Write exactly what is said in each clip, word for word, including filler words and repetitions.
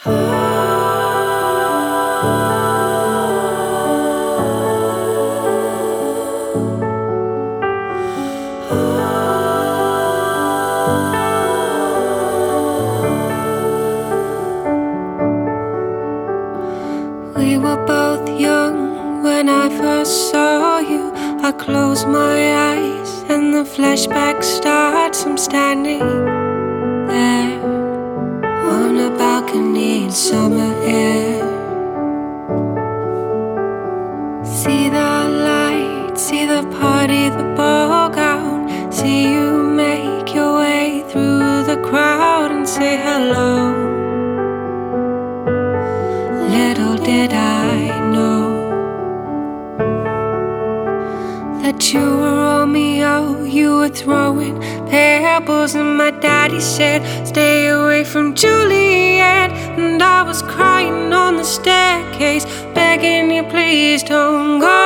We were both young when I first saw you. I close my eyes and the flashback starts. I'm standing there on a balcony in summer air. See the light, see the party, the ball gown. See you make your way through the crowd and say hello. Little did I know that you were Romeo. You were throwing pebbles and my daddy said, stay away from Juliet. And I was crying on the staircase, begging you please don't go.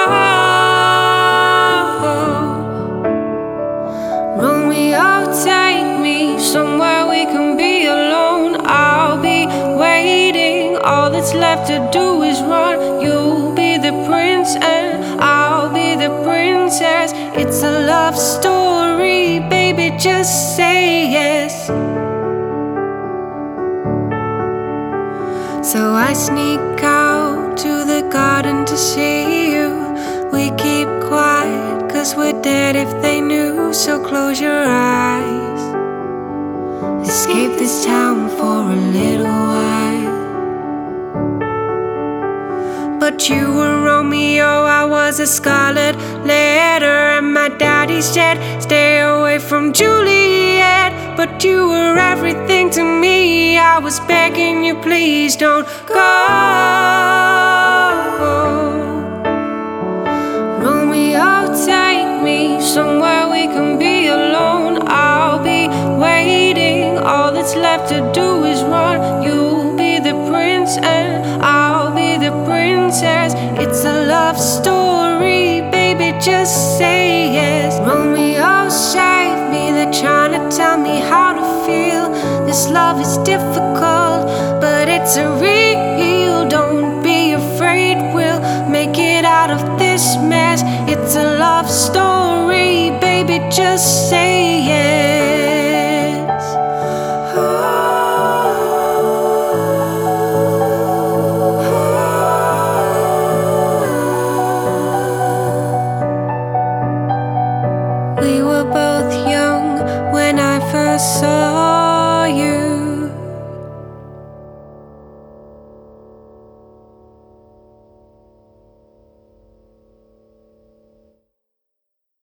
Romeo, take me somewhere we can be alone. I'll be waiting, all that's left to do is run. You'll be the prince and I'll be the princess. It's a love story, baby, just say yes. So I sneak out to the garden to see you. We keep quiet, cause we're dead if they knew. So close your eyes, escape this town for a little while. But you were Romeo, I was a scarlet letter. And my daddy said, stay away from Juliet. But you were everything to me, I was begging you please don't go. Romeo, take me somewhere we can be alone. I'll be waiting, all that's left to do is run. You'll be the prince and I'll be the princess. It's a love story, baby, just say yes. Romeo, save me, they're trying to tell me how to feel. This love is difficult, but it's a real. Don't be afraid, we'll make it out of this mess. It's a love story, baby, just say